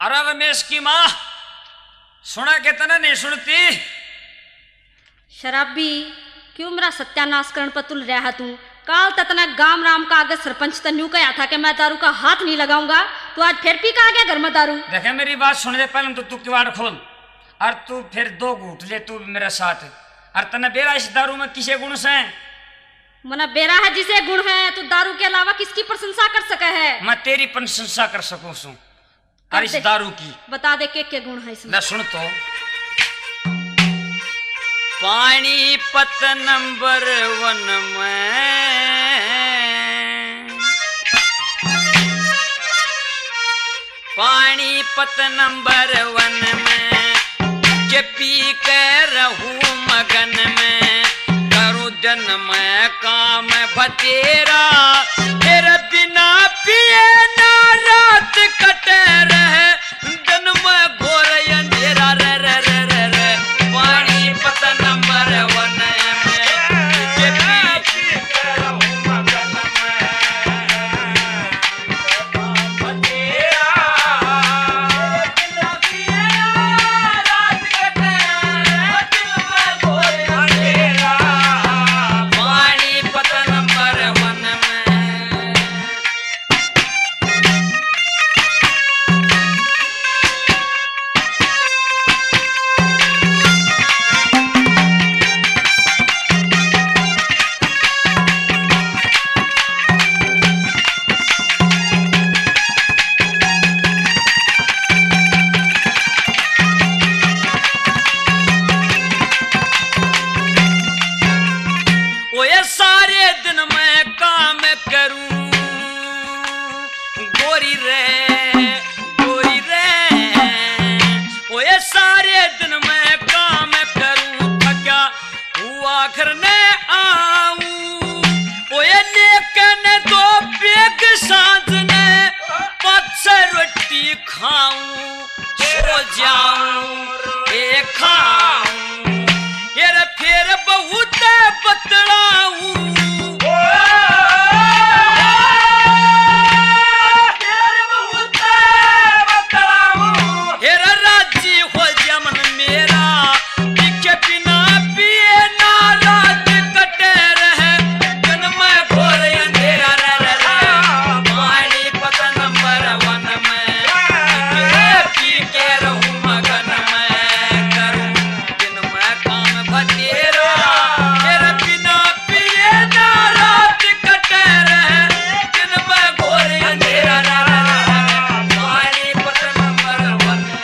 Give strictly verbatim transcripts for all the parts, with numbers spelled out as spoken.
अरे रमेश की माँ सुना के तना नहीं सुनती। शराबी क्यों मेरा सत्यानाश करण पर तुल रहा तू? काल ततना गाम राम का आगे सरपंच तन्यू कहा था कि मैं दारू का हाथ नहीं लगाऊंगा, तो आज फिर पी का आ गया घर में दारू। देखे मेरी बात सुन ले पहले तो तू किवाड़ खोल और तू फिर दो घूट ले तू मेरे साथ। और तना बेरा इस दारू में किसे गुण से? मना बेरा है जिसे गुण है, तो दारू के अलावा किसकी प्रशंसा कर सके है? मैं तेरी प्रशंसा कर सकूं सू और इस दारू की। बता दे के, के गुण है इसमें। ले सुन तो। पानीपत नंबर वन में पानीपत नंबर वन में के पी के रहूं मगन में करूं जन्म काम बतेरा फिर बिना पिए ना रात कटे रहे दिन में घोर अंधेरा रे रे रे रे रे पानीपत नंबर वन में के पी के रहूं मगन में बतेरा बिना पिए रात कटे रहे दिन में घोर अंधेरा पानीपत नंबर वन में। ओ ये सारे दिन मैं काम करूं गोरी रे गोरी रे ओ ये सारे दिन मैं काम करूं थका हुआ घर ने आऊं ओ ये लेकिन दो पेग सांझ ने पाँच रोटी खाऊं सो जाऊं ए खाऊं फिर फिर बहुत बतलाऊं फिर राजी हो जमन मेरा के बिना पिए ना रात कटे रहे दिन में घोर अंधेरा रे रे रे पानीपत नंबर वन में के पी के रहूं मगन में करूं दिन में काम बतेरा फिर बिना पिए ना रात कटे रहे दिन में घोर अंधेरा रे रे रे पानीपत नंबर वन में।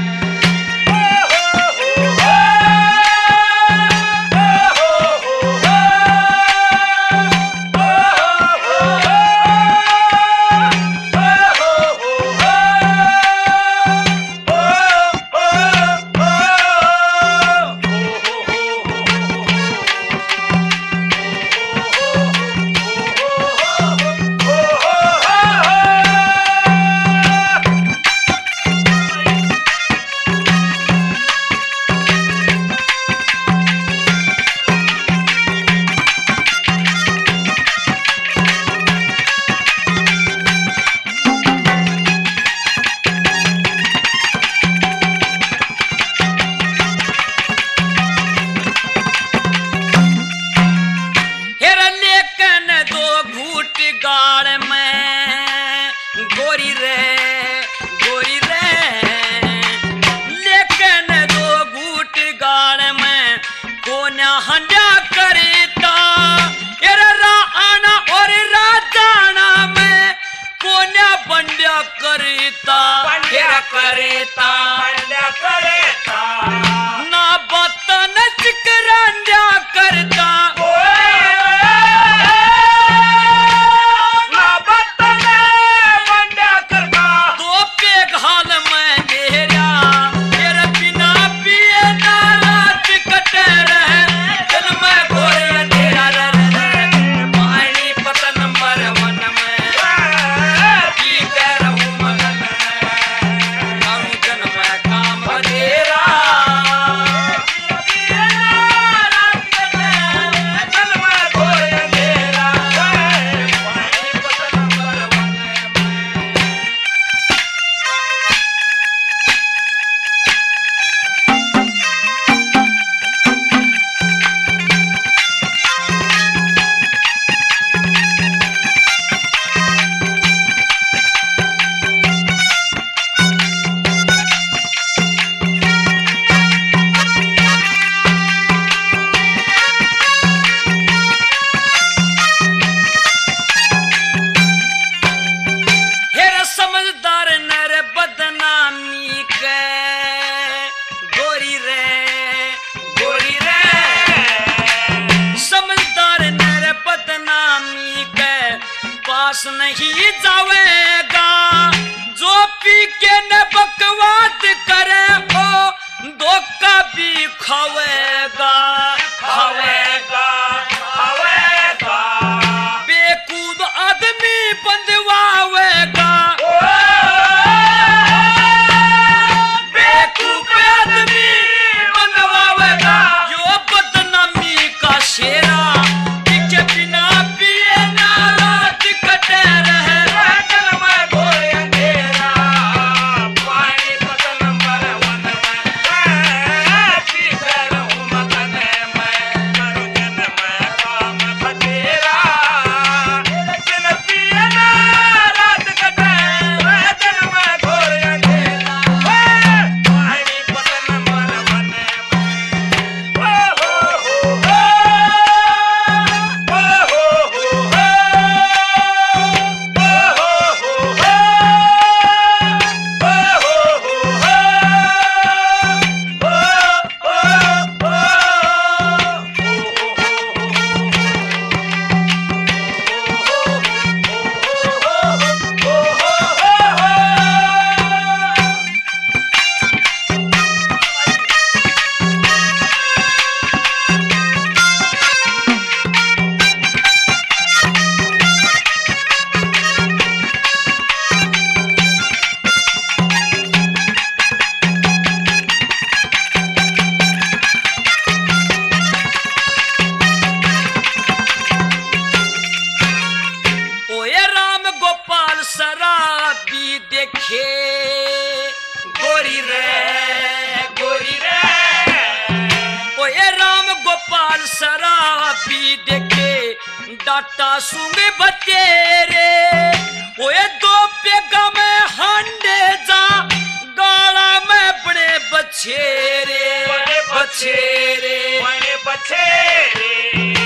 हेर लेकिन दो घूट गाड़ में गोरी रे गोरी रे लेकिन दो घूट गाड़ में कोना हंडा करता हेर राणा और राजाना में कोना बंड्या करता हेर करता बंड्या करता ना बतन चिकरांड्या करता दो पेग हाल में घेरा फिर बिना पिए ना रात कटे रहे दिन में घोर अंधेरा रे रे रे पानीपत नंबर वन में पी के रहूं मगन में करूं दिन में काम बतेरा पास नहीं जावेगा, जो पी के न बकवाद करे ओ धोखा भी खावेगा खावेगा खावेगा। बेकूफ आदमी बंधवावेगा, बेकूफ आदमी बंधवावेगा। यो बदनामी का शेरा के बिना पिए ना रात कटे रहे, वतन में घोर अंधेरा, पानी पतन पर वन में पी कर हूँ मगन में, करो जन में काम बतेरा, बिन पिए ना रात कटे, वतन में घोर अंधेरा, पानी पतन पर वन में। ओ हो हो हो शराबी देखे गोरी रे गोरी रे, ओए राम गोपाल शराबी देखे डाटा सुंग बतेरे, ओए दो पेगा में हांडे जा गाला में बड़े बछेरे बड़े बछेरे बड़े बछेरे।